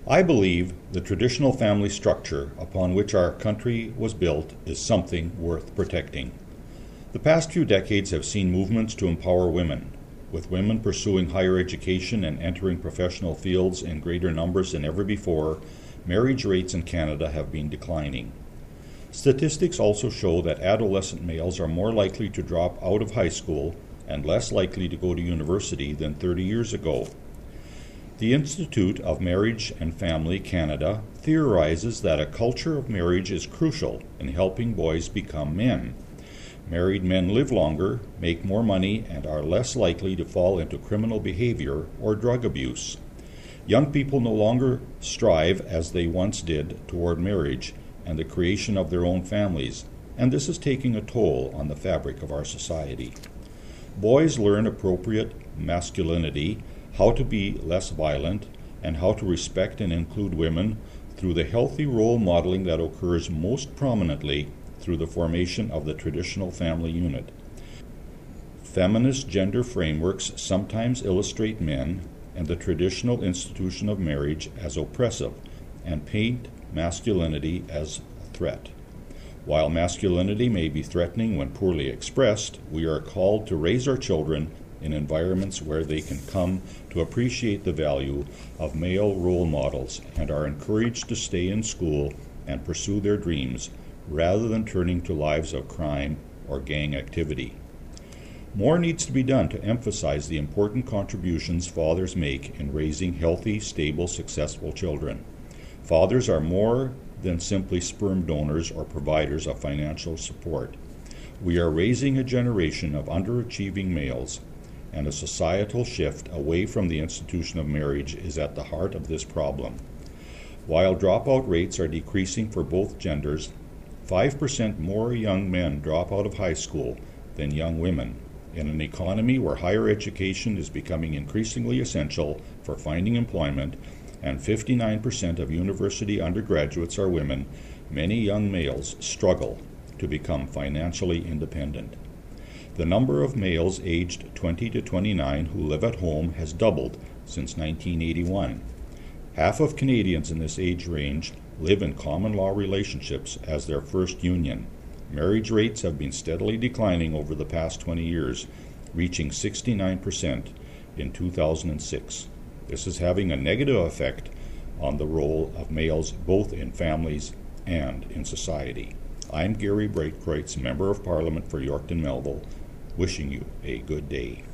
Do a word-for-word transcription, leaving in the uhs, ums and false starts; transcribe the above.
I believe the traditional family structure upon which our country was built is something worth protecting. The past few decades have seen movements to empower women, with women pursuing higher education and entering professional fields in greater numbers than ever before. Marriage rates in Canada have been declining. Statistics also show that adolescent males are more likely to drop out of high school and less likely to go to university than thirty years ago. The Institute of Marriage and Family Canada theorizes that a culture of marriage is crucial in helping boys become men. Married men live longer, make more money, and are less likely to fall into criminal behavior or drug abuse. Young people no longer strive as they once did toward marriage and the creation of their own families, and this is taking a toll on the fabric of our society. Boys learn appropriate masculinity, how to be less violent, and how to respect and include women through the healthy role modeling that occurs most prominently through the formation of the traditional family unit. Feminist gender frameworks sometimes illustrate men and the traditional institution of marriage as oppressive and paint masculinity as a threat. While masculinity may be threatening when poorly expressed, we are called to raise our children in environments where they can come to appreciate the value of male role models and are encouraged to stay in school and pursue their dreams rather than turning to lives of crime or gang activity. More needs to be done to emphasize the important contributions fathers make in raising healthy, stable, successful children. Fathers are more than simply sperm donors or providers of financial support. We are raising a generation of underachieving males, and a societal shift away from the institution of marriage is at the heart of this problem. While dropout rates are decreasing for both genders, five percent more young men drop out of high school than young women. In an economy where higher education is becoming increasingly essential for finding employment, and fifty-nine percent of university undergraduates are women, many young males struggle to become financially independent. The number of males aged twenty to twenty-nine who live at home has doubled since nineteen eighty-one. Half of Canadians in this age range live in common law relationships as their first union. Marriage rates have been steadily declining over the past twenty years, reaching sixty-nine percent in two thousand six. This is having a negative effect on the role of males both in families and in society. I'm Gary Breitkreutz, Member of Parliament for Yorkton Melville, wishing you a good day.